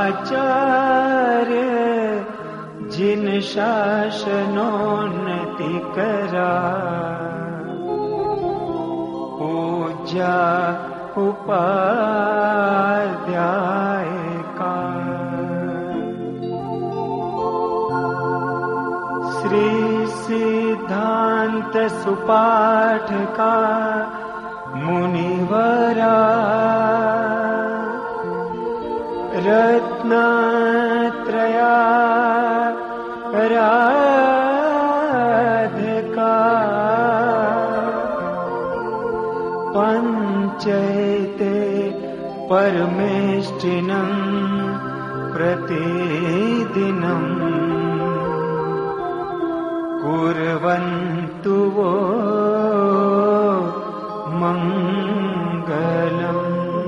आचार्य जिन शासनोन्नति करा, पूज्या उपाध्याय का। श्री सिद्धांत सुपाठ का मुनिवरा, रत्नत्रया राधिका, पंचैते परमेष्टिनं प्रतिदिनं कुर्वन्तु वो मंगलम्।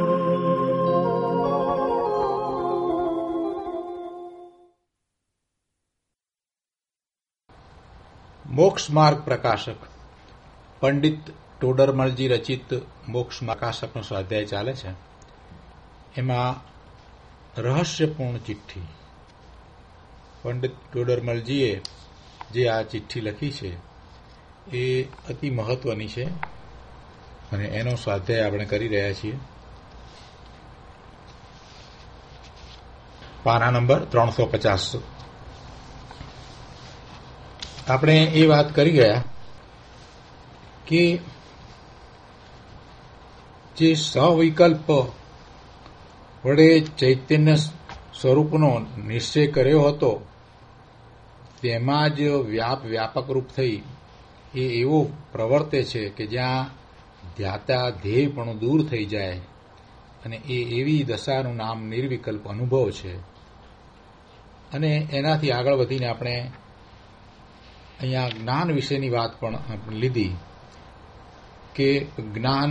મોક્ષ માર્ગ પ્રકાશક પંડિત ટોડરમલજી રચિત મોક્ષ પ્રકાશકનો સ્વાધ્યાય ચાલે છે. એમાં રહસ્યપૂર્ણ ચિઠ્ઠી પંડિત ટોડરમલજીએ જે આ ચિઠ્ઠી લખી છે એ અતિ મહત્વની છે અને એનો સ્વાધ્યાય આપણે કરી રહ્યા છીએ. પાના નંબર 350. આપણે એ વાત કરી ગયા કે જે સવિકલ્પ વડે ચૈતન્ય સ્વરૂપનો નિશ્ચય કર્યો હતો તેમાં જ વ્યાપક રૂપ થઈ એ એવો પ્રવર્તે છે કે જ્યાં ધ્યાતા ધ્યેય પણ દૂર થઈ જાય અને એ એવી દશાનું નામ નિર્વિકલ્પ અનુભવ છે. અને એનાથી આગળ વધીને આપણે અહીંયા જ્ઞાન વિશેની વાત પણ લીધી કે જ્ઞાન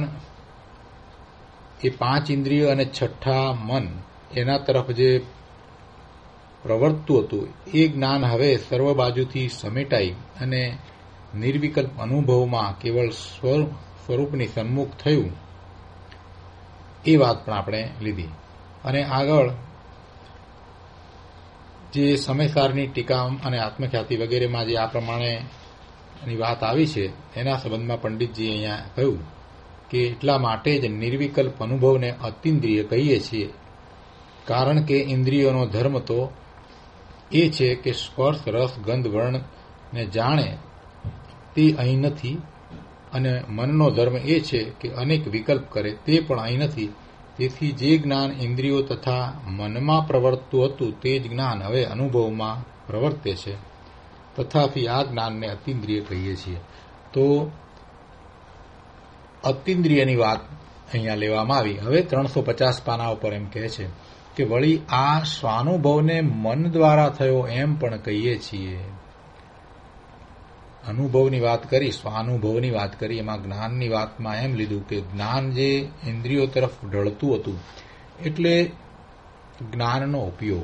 એ 5 ઇન્દ્રિયો અને 6ઠા મન એના તરફ જે પ્રવર્તતું હતું એ જ્ઞાન હવે સર્વ બાજુથી સમેટાઈ અને નિર્વિકલ્પ અનુભવમાં કેવળ સ્વરૂપની સન્મુખ થયું એ વાત પણ આપણે લીધી. અને આગળ જે સમયસારની ટીકા અને આત્મખ્યાતિ વગેરેમાં જે આ પ્રમાણેની વાત આવી છે એના સંબંધમાં પંડિતજી અહીંયા કહ્યું કે એટલા માટે જ નિર્વિકલ્પ અનુભવને અતિન્દ્રિય કહીએ છીએ, કારણ કે ઇન્દ્રિયોનો ધર્મ તો એ છે કે સ્પર્શ રસ ગંધ વર્ણને જાણે તે અહીં નથી, અને મનનો ધર્મ એ છે કે અનેક વિકલ્પ કરે તે પણ અહીં નથી. તેથી જે જ્ઞાન ઇન્દ્રિયો તથા મનમાં પ્રવર્તતું હતું તે જ જ્ઞાન હવે અનુભવમાં પ્રવર્તે છે. તથાપી આ જ્ઞાનને અતિન્દ્રિય કહીએ છીએ. તો અતિન્દ્રિયની વાત અહીંયા લેવામાં આવી. હવે 350 પાના ઉપર એમ કહે છે કે વળી આ સ્વાનુભવને મન દ્વારા થયો એમ પણ કહીએ છીએ. અનુભવની વાત કરી, સ્વાનુભવની વાત કરી, એમાં જ્ઞાનની વાતમાં એમ લીધું કે જ્ઞાન જે ઇન્દ્રિયો તરફ ઢળતું હતું એટલે જ્ઞાનનો ઉપયોગ,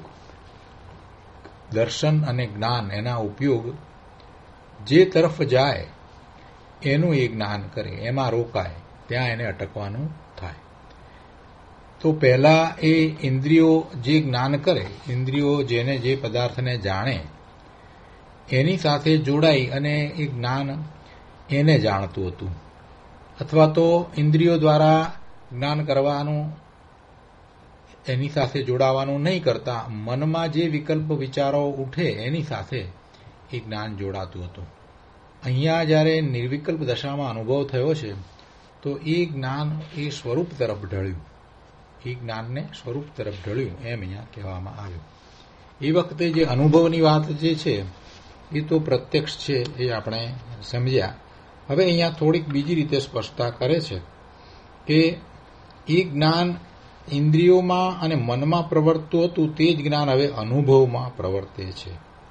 દર્શન અને જ્ઞાન એના ઉપયોગ જે તરફ જાય એનું એ જ્ઞાન કરે, એમાં રોકાય, ત્યાં એને અટકવાનું થાય. તો પહેલા એ ઇન્દ્રિયો જે જ્ઞાન કરે, ઇન્દ્રિયો જેને જે પદાર્થને જાણે એની સાથે જોડાઈ અને એ જ્ઞાન એને જાણતું હતું. અથવા તો ઇન્દ્રિયો દ્વારા જ્ઞાન કરવાનું, એની સાથે જોડાવાનું નહીં કરતા મનમાં જે વિકલ્પ વિચારો ઉઠે એની સાથે એ જ્ઞાન જોડાતું હતું. અહીંયા જ્યારે નિર્વિકલ્પ દશામાં અનુભવ થયો છે તો એ જ્ઞાન એ સ્વરૂપ તરફ ઢળ્યું, એ જ્ઞાનને સ્વરૂપ તરફ ઢળ્યું એમ અહીંયા કહેવામાં આવ્યું. એ વખતે જે અનુભવની વાત જે છે એ તો પ્રત્યક્ષ છે એ આપણે સમજ્યા. હવે અહીંયા થોડીક બીજી રીતે સ્પષ્ટતા કરે છે કે એ જ્ઞાન ઇન્દ્રિયોમાં અને મનમાં પ્રવર્તતું હતું તે જ જ્ઞાન હવે અનુભવમાં પ્રવર્તે છે.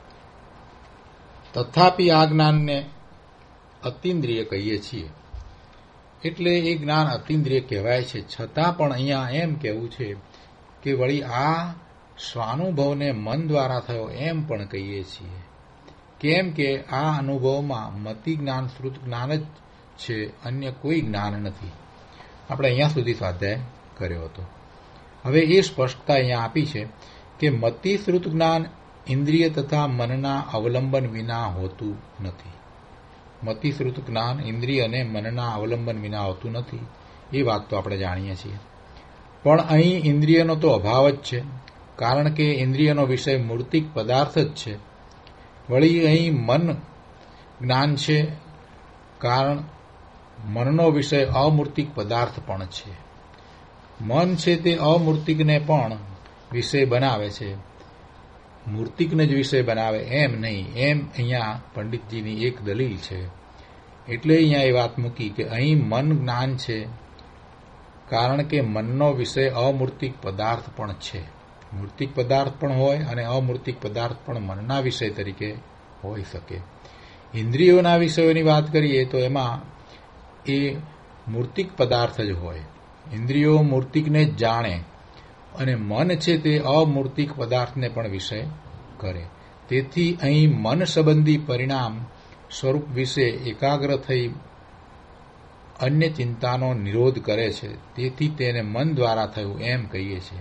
તથાપી આ જ્ઞાનને અતિન્દ્રિય કહીએ છીએ. એટલે એ જ્ઞાન અતિન્દ્રિય કહેવાય છે. છતાં પણ અહીંયા એમ કહેવું છે કે વળી આ સ્વાનુભવને મન દ્વારા થયો એમ પણ કહીએ છીએ. કેમ કે આ અનુભવમાં મતિ જ્ઞાન શ્રુત જ્ઞાન જ છે, અન્ય કોઈ જ્ઞાન નથી. આપણે અહીંયા સુધી સ્વાધ્યાય કર્યો હતો. હવે એ સ્પષ્ટતા અહીંયા આપી છે કે મતિ શ્રુત જ્ઞાન ઇન્દ્રિય તથા મનના અવલંબન વિના હોતું નથી. મતિ શ્રુત જ્ઞાન ઇન્દ્રિય અને મનના અવલંબન વિના હોતું નથી એ વાત તો આપણે જાણીએ છીએ. પણ અહીં ઇન્દ્રિયનો તો અભાવ જ છે, કારણ કે ઇન્દ્રિયનો વિષય મૂર્તિક પદાર્થ જ છે. વળી અહીં મન જ્ઞાન છે, કારણ મનનો વિષય અમૂર્તિક પદાર્થ પણ છે. મન છે તે અમૂર્તિકને પણ વિષય બનાવે છે, મૂર્તિકને જ વિષય બનાવે એમ નહીં, એમ અહીંયા પંડિતજીની એક દલીલ છે. એટલે અહીંયા એ વાત મૂકી કે અહીં મન જ્ઞાન છે, કારણ કે મનનો વિષય અમૂર્તિક પદાર્થ પણ છે. મૂર્તિક પદાર્થ પણ હોય અને અમૂર્તિક પદાર્થ પણ મનના વિષય તરીકે હોઈ શકે. ઇન્દ્રિયોના વિષયોની વાત કરીએ તો એમાં એ મૂર્તિક પદાર્થ જ હોય. ઇન્દ્રિયો મૂર્તિકને જ જાણે અને મન છે તે અમૂર્તિક પદાર્થને પણ વિષય કરે. તેથી અહીં મન સંબંધી પરિણામ સ્વરૂપ વિશે એકાગ્ર થઈ અન્ય ચિંતાનો નિરોધ કરે છે. તેથી તેને મન દ્વારા થયું એમ કહીએ છીએ.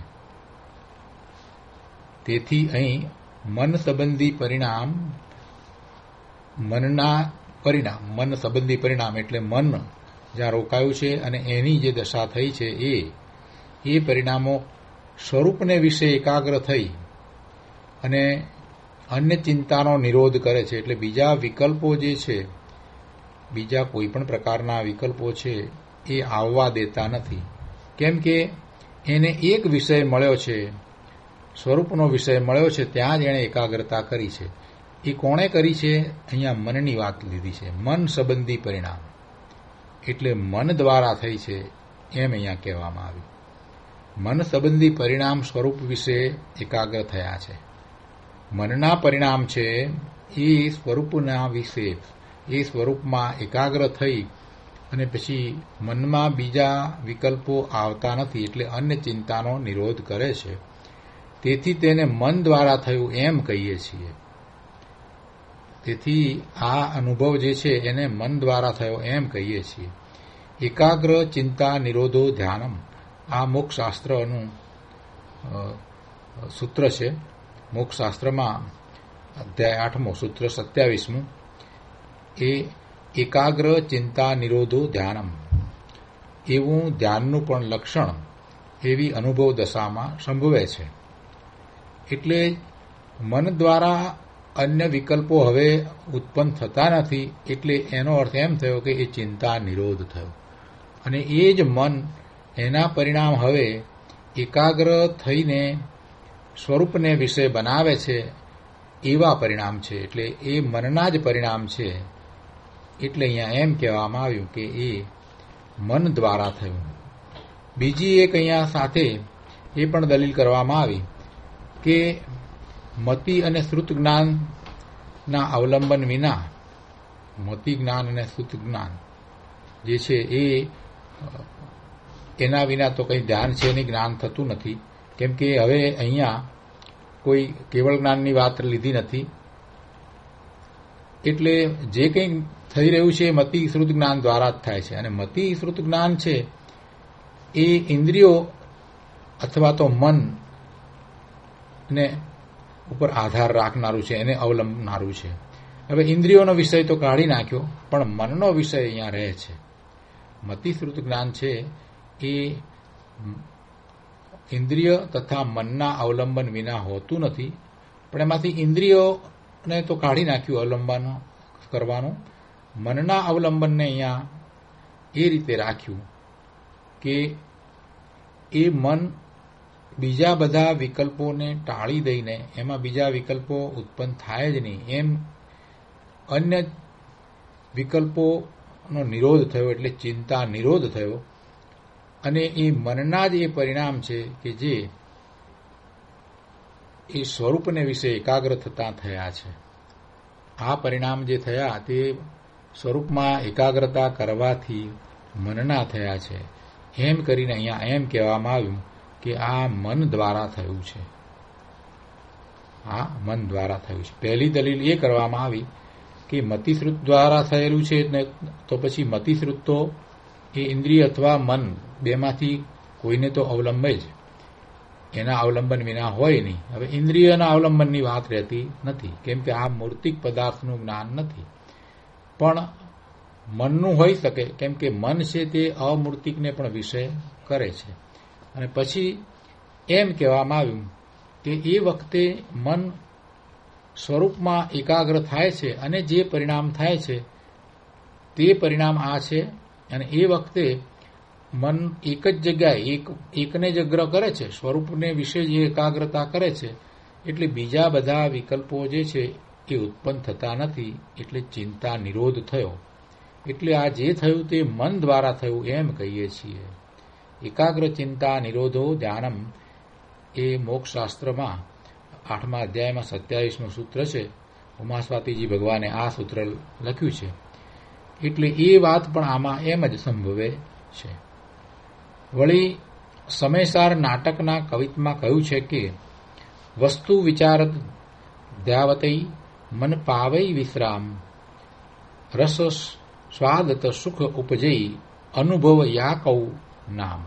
તેથી અહીં મન સંબંધી પરિણામ મન સંબંધી પરિણામ એટલે મન જ્યાં રોકાયું છે અને એની જે દશા થઈ છે એ પરિણામો સ્વરૂપને વિશે એકાગ્ર થઈ અને અન્ય ચિંતાનો નિરોધ કરે છે. એટલે બીજા વિકલ્પો જે છે, બીજા કોઈ પણ પ્રકારના વિકલ્પો છે એ આવવા દેતા નથી. કેમ કે એને એક વિષય મળ્યો છે, સ્વરૂપનો વિષય મળ્યો છે, ત્યાં જ એણે એકાગ્રતા કરી છે. એ કોણે કરી છે? અહીંયા મનની વાત લીધી છે. મન સંબંધી પરિણામ એટલે મન દ્વારા થઈ છે એમ અહીંયા કહેવામાં આવ્યું. મન સંબંધી પરિણામ સ્વરૂપ વિશે એકાગ્ર થયા છે. મનના પરિણામ છે એ સ્વરૂપના વિશે, એ સ્વરૂપમાં એકાગ્ર થઈ અને પછી મનમાં બીજા વિકલ્પો આવતા નથી, એટલે અન્ય ચિંતાનો નિરોધ કરે છે. તેથી તેને મન દ્વારા થયું એમ કહીએ છીએ. તેથી આ અનુભવ જે છે એને મન દ્વારા થયો એમ કહીએ છીએ. એકાગ્ર ચિંતા નિરોધો ધ્યાનમ, આ મોક્ષશાસ્ત્રનું સૂત્ર છે. મોક્ષશાસ્ત્રમાં અધ્યાય 8મો સૂત્ર 27મું એ એકાગ્ર ચિંતા નિરોધો ધ્યાનમ એવું ધ્યાનનું પણ લક્ષણ એવી અનુભવ દશામાં સંભવે છે. એટલે મન દ્વારા અન્ય વિકલ્પો હવે ઉત્પન્ન થતા નથી, એટલે એનો અર્થ એમ થયો કે એ ચિંતા નિરોધ થયો. અને એ જ મન, એના પરિણામ હવે એકાગ્ર થઈને સ્વરૂપને વિષય બનાવે છે એવા પરિણામ છે. એટલે એ મનના જ પરિણામ છે. એટલે અહીંયા એમ કહેવામાં આવ્યું કે એ મન દ્વારા થયું. બીજી એક અહીંયા સાથે એ પણ દલીલ કરવામાં આવી કે મતિ અને શ્રુત જ્ઞાનના અવલંબન વિના, મતિ જ્ઞાન અને શ્રુત જ્ઞાન જે છે એના વિના તો કંઈ ધ્યાન છે નહીં, જ્ઞાન થતું નથી. કેમ કે હવે અહીંયા કોઈ કેવળ જ્ઞાનની વાત લીધી નથી. એટલે જે કંઈ થઈ રહ્યું છે મતિ શ્રુત જ્ઞાન દ્વારા જ થાય છે. અને મતિ શ્રુત જ્ઞાન છે એ ઇન્દ્રિયો અથવા તો મન ને ઉપર આધાર રાખનારું છે, એને અવલંબનારું છે. હવે ઇન્દ્રિયોનો વિષય તો કાઢી નાખ્યો, પણ મનનો વિષય અહીંયા રહે છે. મતિ શ્રુત જ્ઞાન છે એ ઇન્દ્રિય તથા મનના અવલંબન વિના હોતું નથી, પણ એમાંથી ઇન્દ્રિયોને તો કાઢી નાખ્યું અવલંબન કરવાનું. મનના અવલંબનને અહીંયા એ રીતે રાખ્યું કે એ મન બીજા બધા વિકલ્પોને ટાળી દઈને, એમાં બીજા વિકલ્પો ઉત્પન્ન થાય જ નહીં એમ અન્ય વિકલ્પોનો નિરોધ થયો, એટલે ચિંતા નિરોધ થયો. અને એ મનના જ એ પરિણામ છે કે જે એ સ્વરૂપને વિશે એકાગ્ર થતા થયા છે. આ પરિણામ જે થયા તે સ્વરૂપમાં એકાગ્રતા કરવાથી મનના થયા છે. એમ કરીને અહીંયા એમ કહેવામાં આવ્યું કે આ મન દ્વારા થયું છે. આ મન દ્વારા થયું છે. પહેલી દલીલ એ કરવામાં આવી કે મતિશ્રુત દ્વારા થયેલું છે, તો પછી મતિશ્રુત તો એ ઇન્દ્રિય અથવા મન બેમાંથી કોઈને તો અવલંબે જ. એના અવલંબન વિના હોય નહીં. હવે ઇન્દ્રિયના અવલંબનની વાત રહેતી નથી, કેમ કે આ મૂર્તિક પદાર્થનું જ્ઞાન નથી. પણ મનનું હોઈ શકે, કેમ કે મન છે તે અમૂર્તિકને પણ વિષય કરે છે. અને પછી એમ કહેવામાં આવ્યું કે એ વખતે મન સ્વરૂપમાં એકાગ્ર થાય છે અને જે પરિણામ થાય છે તે પરિણામ આ છે. અને એ વખતે મન એક જ જગ્યાએ એકને જ અગ્ર કરે છે, સ્વરૂપને વિશે જે એકાગ્રતા કરે છે, એટલે બીજા બધા વિકલ્પો જે છે એ ઉત્પન્ન થતા નથી. એટલે ચિંતા નિરોધ થયો. એટલે આ જે થયું તે મન દ્વારા થયું એમ કહીએ છીએ. એકાગ્ર ચિંતા નિરોધો ધ્યાનમ એ મોક્ષશાસ્ત્રમાં 8મા અધ્યાયમાં 27મું સૂત્ર છે. ઉમાસ્વાતીજી ભગવાને આ સૂત્ર લખ્યું છે. એટલે એ વાત પણ આમાં એમ જ સંભવે છે. વળી સમયસાર નાટકના કવિત્વમાં કહ્યું છે કે વસ્તુ વિચારત ધ્યાવતૈ મન પાવૈ વિશ્રામ રસ સ્વાદત સુખ ઉપજઈ અનુભવ યા કૌ નામ.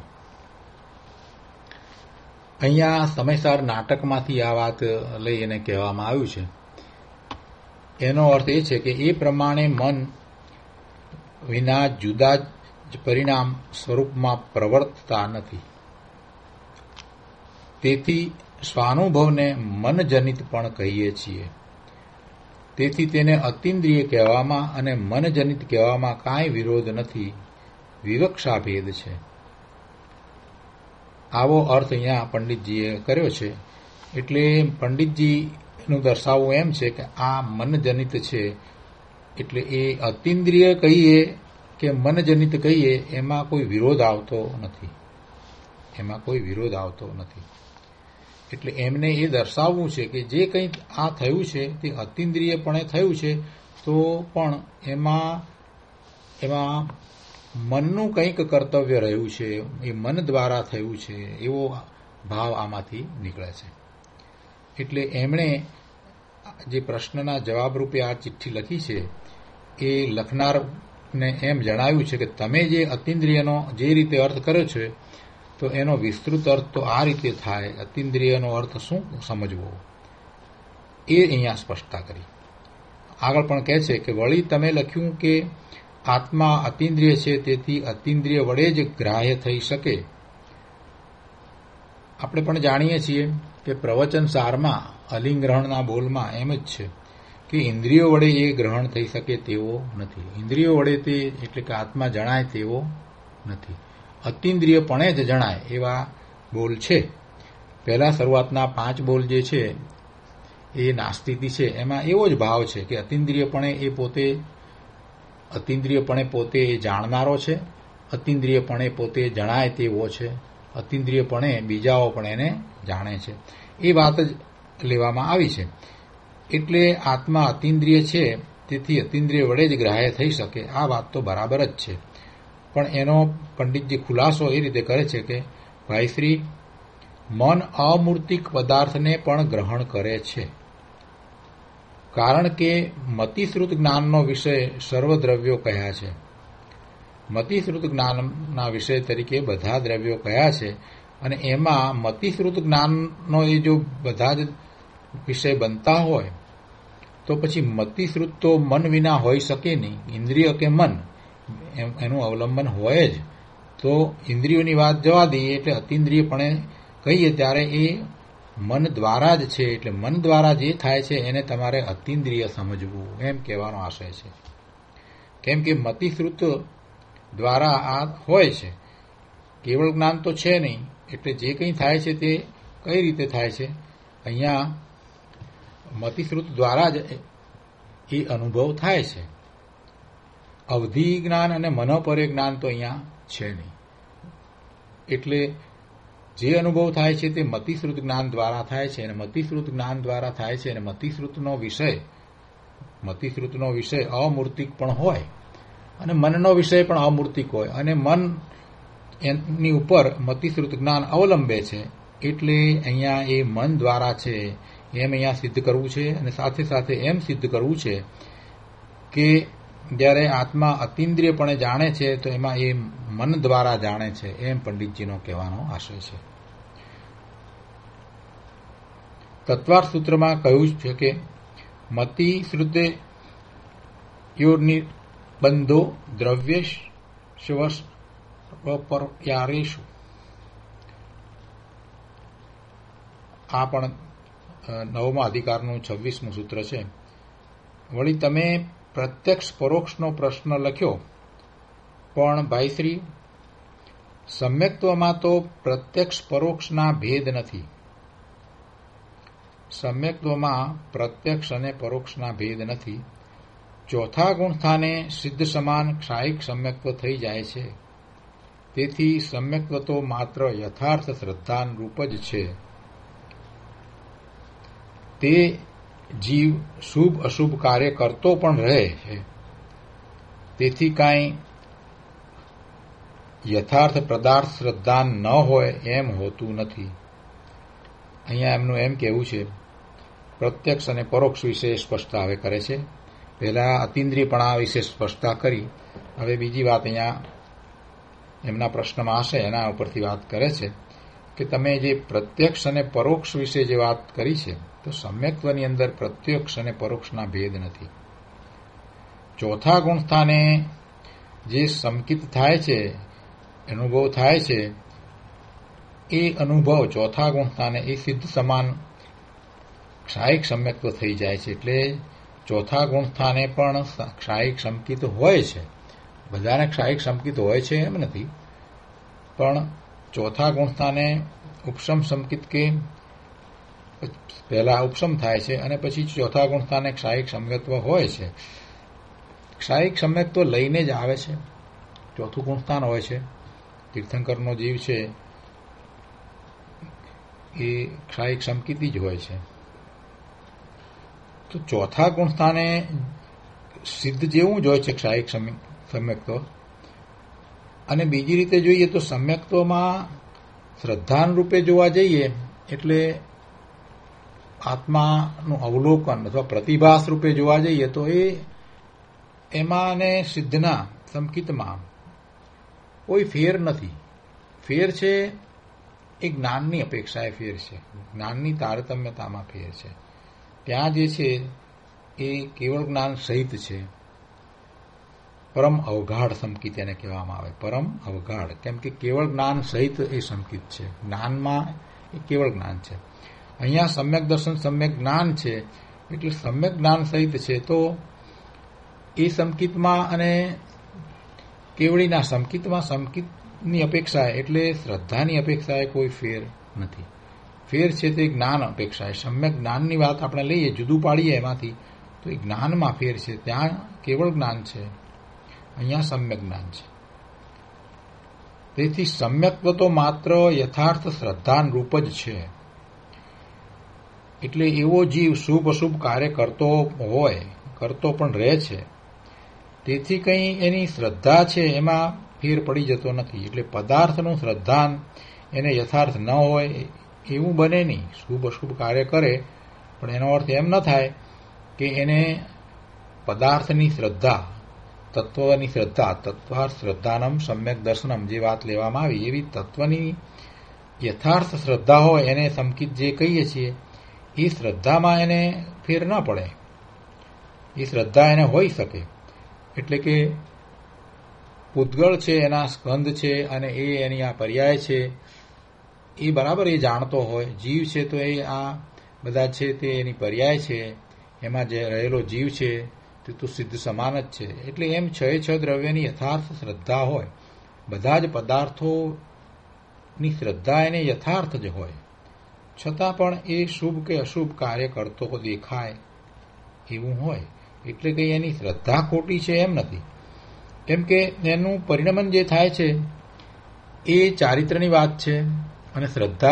અહીંયા સમયસાર નાટકમાંથી આ વાત લઈ એને કહેવામાં આવ્યું છે. એનો અર્થ એ છે કે એ પ્રમાણે મન વિના જુદા જ પરિણામ સ્વરૂપમાં પ્રવર્તતા નથી. તેથી સ્વાનુભવને મનજનિત પણ કહીએ છીએ. તેથી તેને અતિન્દ્રિય કહેવામાં અને મનજનિત કહેવામાં કાંઈ વિરોધ નથી, વિવક્ષાભેદ છે. આવો અર્થ અહીંયા પંડિતજીએ કર્યો છે. એટલે પંડિતજીનું દર્શાવવું એમ છે કે આ મનજનિત છે. એટલે એ અતિન્દ્રિય કહીએ કે મનજનિત કહીએ એમાં કોઈ વિરોધ આવતો નથી. એટલે એમને એ દર્શાવવું છે કે જે કંઈ આ થયું છે તે અતિન્દ્રિયપણે થયું છે, તો પણ એમાં મનનું કંઈક કર્તવ્ય રહ્યું છે, એ મન દ્વારા થયું છે, એવો ભાવ આમાંથી નીકળે છે. એટલે એમણે જે પ્રશ્નના જવાબ રૂપે આ ચિઠ્ઠી લખી છે એ લખનારને એમ જણાવ્યું છે કે તમે જે અતિન્દ્રિયનો જે રીતે અર્થ કર્યો છે તો એનો વિસ્તૃત અર્થ તો આ રીતે થાય. અતિન્દ્રિયનો અર્થ શું સમજવો એ અહીંયા સ્પષ્ટતા કરી. આગળ પણ કહે છે કે વળી તમે લખ્યું કે આત્મા અતિન્દ્રિય છે, તેથી અતિન્દ્રિય વડે જ ગ્રાહ્ય થઈ શકે. આપણે પણ જાણીએ છીએ કે પ્રવચન સારમાં અલિંગ્રહણના બોલમાં એમ જ છે કે ઇન્દ્રિયો વડે એ ગ્રહણ થઈ શકે તેવો નથી. ઇન્દ્રિયો વડે તે એટલે કે આત્મા જણાય તેવો નથી. અતિન્દ્રિયપણે જ જણાય એવા બોલ છે. પહેલા શરૂઆતના 5 બોલ જે છે એ નાસ્તિતિ છે, એમાં એવો જ ભાવ છે કે અતિન્દ્રિયપણે પોતે જાણનારો છે, અતિન્દ્રિયપણે પોતે જણાય તેવો છે, અતિન્દ્રિયપણે બીજાઓ પણ એને જાણે છે. એ વાત જ લેવામાં આવી છે. એટલે આત્મા અતિન્દ્રિય છે, તેથી અતિન્દ્રિય વડે જ ગ્રાહ્ય થઈ શકે. આ વાત તો બરાબર જ છે. પણ એનો પંડિતજી ખુલાસો એ રીતે કરે છે કે ભાઈશ્રી, મન અમૂર્તિક પદાર્થને પણ ગ્રહણ કરે છે. કારણ કે મતિશ્રુત જ્ઞાનનો વિષય સર્વદ્રવ્યો કહ્યા છે. મતિશ્રુત જ્ઞાનના વિષય તરીકે બધા દ્રવ્યો કહ્યા છે. અને એમાં મતિશ્રુત જ્ઞાનનો એ જો બધા જ વિષય બનતા હોય તો પછી મતિશ્રુત તો મન વિના હોઈ શકે નહીં. ઇન્દ્રિય કે મન એનું અવલંબન હોય જ. તો ઇન્દ્રિયોની વાત જવા દઈએ, એટલે અતિન્દ્રિયપણે કહીએ ત્યારે એ મન દ્વારા જ છે. એટલે મન દ્વારા જે થાય છે એને તમારે અતિન્દ્રિય સમજવું, એમ કહેવાનો આશય છે. કેમ કે મતિશ્રુત દ્વારા આ હોય છે, કેવળ જ્ઞાન તો છે નહીં. એટલે જે કંઈ થાય છે તે કઈ રીતે થાય છે, અહીંયા મતિશ્રુત દ્વારા જ એ અનુભવ થાય છે. અવધિ જ્ઞાન અને મનોપરે જ્ઞાન તો અહીંયા છે નહીં. એટલે જે અનુભવ થાય છે તે મતિશ્રુત જ્ઞાન દ્વારા થાય છે. અને મતિશ્રુત જ્ઞાન દ્વારા થાય છે. અને મતિશ્રુતનો વિષય અમૂર્તિક પણ હોય અને મનનો વિષય પણ અમૂર્તિક હોય. અને મન એની ઉપર મતિશ્રુત જ્ઞાન અવલંબે છે. એટલે અહીંયા એ મન દ્વારા છે એમ અહીંયા સિદ્ધ કરવું છે. અને સાથે સાથે એમ સિદ્ધ કરવું છે કે જ્યારે આત્મા અતિન્દ્રિયપણે જાણે છે તો એમાં એ મન દ્વારા જાણે છે, એમ પંડિતજીનો કહેવાનો આશય છે. તત્વાર્થ સૂત્રમાં કહ્યું છે કે મતિ શ્રુતે યોનિબંધો દ્રવ્યેશુ આ પણ 9મા અધિકારનું 26મું સૂત્ર છે. વળી તમે પ્રત્યક્ષ પરોક્ષનો પ્રશ્ન લખ્યો, પણ ભાઈશ્રી સમ્યક્ત્વમાં તો પ્રત્યક્ષ પરોક્ષના ભેદ નથી. સમ્યક્ત્વમાં પ્રત્યક્ષ અને પરોક્ષના ભેદ નથી. ચોથા ગુણસ્થાને સિદ્ધ સમાન ક્ષાયિક સમ્યક્ત્વ થઈ જાય છે. તેથી સમ્યક્ત્વ તો માત્ર યથાર્થ શ્રદ્ધાન રૂપ જ છે. તે જીવ શુભ અશુભ કાર્ય કરતો પણ રહે છે. તેથી કાંઈ યથાર્થ પદાર્થ શ્રદ્ધાન ન હોય એમ હોતું નથી. અહીંયા એમનું એમ કહેવું છે, પ્રત્યક્ષ અને પરોક્ષ વિશે સ્પષ્ટતા હવે કરે છે. પહેલા અતિન્દ્રિયપણા વિશે સ્પષ્ટતા કરી, હવે બીજી વાત અહીંયા એમના પ્રશ્નમાં હશે એના ઉપરથી વાત કરે છે કે તમે જે પ્રત્યક્ષ અને પરોક્ષ વિશે જે વાત કરી છે, તો સમ્યક્ત્વની અંદર પ્રત્યક્ષ અને પરોક્ષના ભેદ નથી. ચોથા ગુણસ્થાને જે સંકિત થાય છે, અનુભવ થાય છે, એ અનુભવ ચોથા ગુણસ્થાને એ સિદ્ધ સમાન ક્ષાયિક સમ્યક્ત્વ થઈ જાય છે. એટલે ચોથા ગુણસ્થાને પણ ક્ષાયિક સંકિત હોય છે. બધાને ક્ષાયિક સંકિત હોય છે એમ નથી, પણ ચોથા ગુણસ્થાને ઉપશમ સંકિત કે પહેલા ઉપશમ થાય છે અને પછી ચોથા ગુણસ્થાને ક્ષાયિક સમ્યક્ત્વ હોય છે. ક્ષાયિક સમ્યક્ત્વ લઈને જ આવે છે. ચોથું ગુણસ્થાન હોય છે. તીર્થંકરનો જીવ છે એ ક્ષાયિક સંકિતી જ હોય છે. તો ચોથા ગુણસ્થાને સિદ્ધ જેવું જ હોય છે ક્ષાયિક સમ્યક્ત્વ. અને બીજી રીતે જોઈએ તો સમ્યક્ત્વમાં શ્રદ્ધાન રૂપે જોવા જઈએ એટલે આત્માનું અવલોકન અથવા પ્રતિભાસ રૂપે જોવા જઈએ તો એમાં અને સિદ્ધના સંકિતમાં કોઈ ફેર નથી. ફેર છે એ જ્ઞાનની અપેક્ષાએ ફેર છે. જ્ઞાનની તારતમ્યતામાં ફેર છે. ત્યાં જે છે એ કેવળ જ્ઞાન સહિત છે. પરમ અવગાઢ સંકિત એને કહેવામાં આવે. પરમ અવગાઢ, કેમ કે કેવળ જ્ઞાન સહિત એ સંકિત છે. જ્ઞાનમાં એ કેવળ જ્ઞાન છે. અહીંયા સમ્યક દર્શન સમ્યક જ્ઞાન છે એટલે સમ્યક જ્ઞાન સહિત છે. તો એ સંકિતમાં અને કેવળીના સંકિતમાં સંકિતની અપેક્ષાએ એટલે શ્રદ્ધાની અપેક્ષાએ કોઈ ફેર નથી. ફેર છે તે જ્ઞાન અપેક્ષાએ. સમ્યક જ્ઞાનની વાત આપણે લઈએ, જુદું પાડીએ એમાંથી, તો એ જ્ઞાનમાં ફેર છે. ત્યાં કેવળ જ્ઞાન છે, અહીંયા સમ્યક જ્ઞાન છે. તેથી સમ્યક્ત્વ તો માત્ર યથાર્થ શ્રદ્ધાન રૂપ જ છે. એટલે એવો જીવ શુભ અશુભ કાર્ય કરતો પણ રહે છે. તેથી કંઈ એની શ્રદ્ધા છે એમાં ફેર પડી જતો નથી. એટલે પદાર્થનું શ્રદ્ધાન એને યથાર્થ ન હોય એવું બને નહીં. શુભ અશુભ કાર્ય કરે પણ એનો અર્થ એમ ન થાય કે એને પદાર્થની શ્રદ્ધા, તત્વની શ્રદ્ધા, તત્વાર્થ શ્રદ્ધાનમ સમ્યક દર્શનમ જે વાત લેવામાં આવી એવી તત્વની યથાર્થ શ્રદ્ધા હોય એને સંકિત જે કહીએ છીએ એ શ્રદ્ધામાં એને ફેર ન પડે. એ શ્રદ્ધા એને હોઈ શકે. એટલે કે પૂતગળ છે એના સ્કંદ છે અને એ એની આ પર્યાય છે એ બરાબર એ જાણતો હોય. જીવ છે તો એ આ બધા છે તે એની પર્યાય છે. એમાં જે રહેલો જીવ છે તે તો સિદ્ધ સમાન જ છે. એટલે એમ છ દ્રવ્યની યથાર્થ શ્રદ્ધા હોય. બધા જ પદાર્થોની શ્રદ્ધા એને યથાર્થ જ હોય, છતાં પણ એ શુભ કે અશુભ કાર્ય કરતો દેખાય એવું હોય. એટલે કે એની શ્રદ્ધા ખોટી છે એમ નથી. કેમ કે એનું પરિણમન જે થાય છે એ ચારિત્રની વાત છે. અને શ્રદ્ધા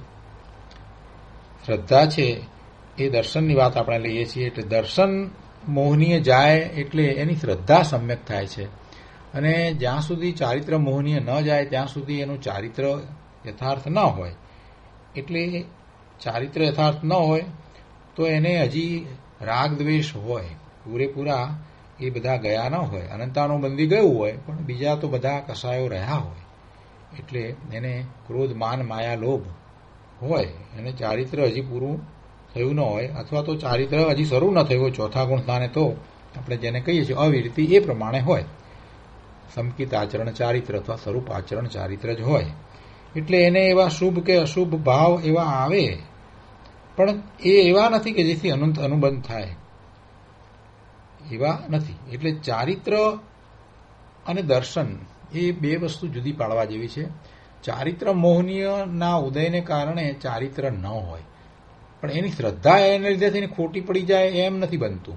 છે એ દર્શનની વાત આપણે લઈએ છીએ. એટલે દર્શન મોહનીય જાય એટલે એની શ્રદ્ધા સમ્યક થાય છે. અને જ્યાં સુધી ચારિત્ર મોહનીય ન જાય ત્યાં સુધી એનું ચારિત્ર યથાર્થ ન હોય. એટલે ચારિત્ર યથાર્થ ન હોય તો એને હજી રાગ દ્વેષ હોય, પૂરેપૂરા એ બધા ગયા ન હોય. અનંતાનુબંધી ગયું હોય પણ બીજા તો બધા કસાયો રહ્યા હોય. એટલે એને ક્રોધ માન માયા લોભ હોય, એને ચારિત્ર હજી પૂરું થયું ન હોય અથવા તો ચારિત્ર હજી શરૂ ન થયું હોય, ચોથા ગુણ સ્થાને તો આપણે જેને કહીએ છીએ અવિરતિ એ પ્રમાણે હોય, સંકિત આચરણ ચારિત્ર અથવા સ્વરૂપ આચરણ ચારિત્ર જ હોય. એટલે એને એવા શુભ કે અશુભ ભાવ એવા આવે, પણ એ એવા નથી કે જેથી અનંત અનુબંધ થાય, એવા નથી. એટલે ચારિત્ર અને દર્શન એ બે વસ્તુ જુદી પાડવા જેવી છે. ચારિત્ર મોહનીયના ઉદયને કારણે ચારિત્ર ન હોય, પણ એની શ્રદ્ધા એને લીધે થઈને ખોટી પડી જાય એમ નથી બનતું.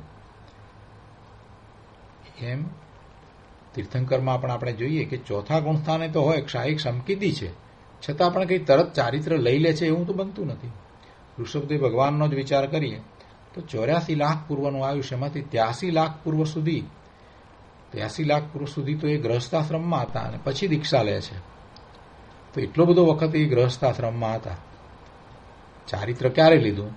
એમ તીર્થંકરમાં પણ આપણે જોઈએ કે ચોથા ગુણસ્થાને તો હોય, ક્ષાયિક સંકિતી છે, છતાં પણ કંઈ તરત ચારિત્ર લઈ લે છે એવું તો બનતું નથી. ઋષભદેવ ભગવાનનો જ વિચાર કરીએ તો 84 લાખ પૂર્વનું આયુષ્યમાંથી 83 લાખ પૂર્વ સુધી તો એ ગૃહસ્થાશ્રમમાં હતા અને પછી દીક્ષા લે છે. તો એટલો બધો વખત એ ગૃહસ્થાશ્રમમાં હતા. ચારિત્ર ક્યારે લીધું?